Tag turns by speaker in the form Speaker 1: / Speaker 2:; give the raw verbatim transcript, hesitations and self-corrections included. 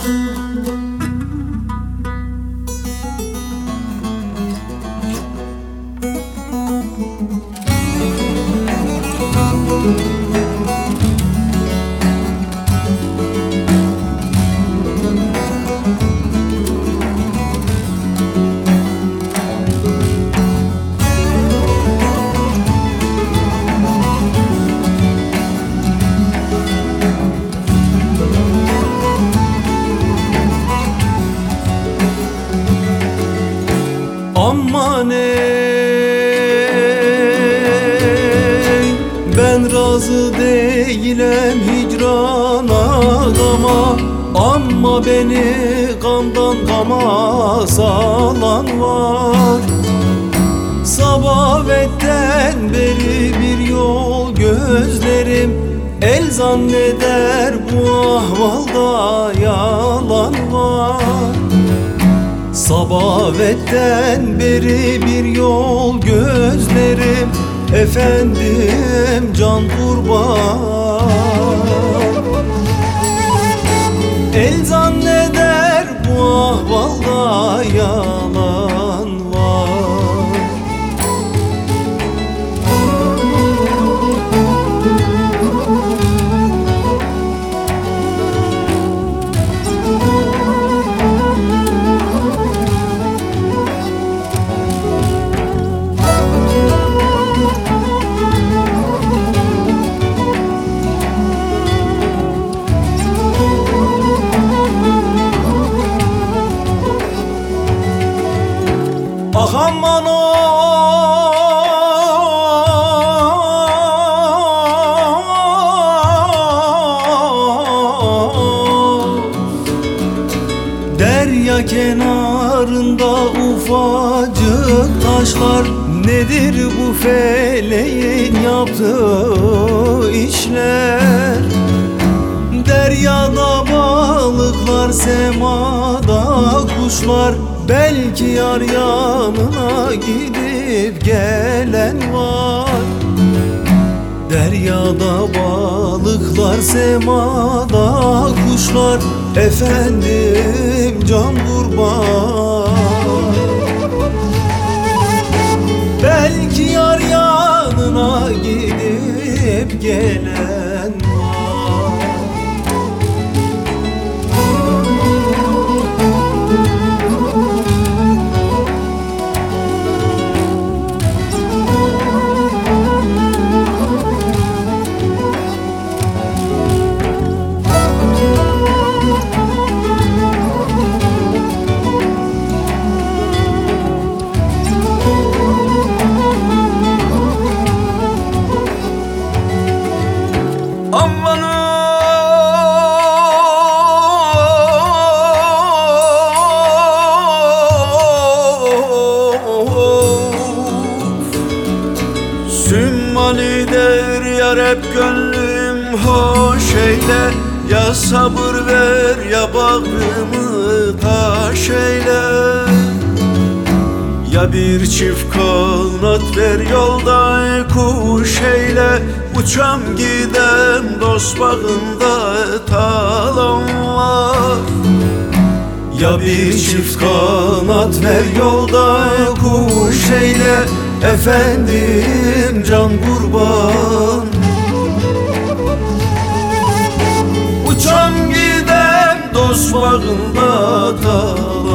Speaker 1: Aman ey, ben razı değilim hicrana gama, ama beni gamdan gama salan var. Sabavetten beri bir yol gözlerim el zanneder, bu ahvalda yalan var. Sabavetten beri bir yol gözlerim, efendim can kurban. El zanneder, bu ahvalda yalan var. Ah aman o derya kenarında ufacık taşlar, nedir bu feleğin yaptığı işler? Deryada balıklar, semada kuşlar, belki yar yanına gidip gelen var. Deryada balıklar, semada kuşlar, efendim can kurban. Belki yar yanına gidip gelen var. Aman sümmalidir yar, hep gönlüm hoş eyle. Ya sabır ver, ya bağrımı taş eyle. Ya bir çift kanat ver, yolda kuş eyle. Uçam gidem dost bağında talan var. Ya bir çift kanat ver, yolda kuş eyle, efendim can kurban. Uçam gidem dost bağında talan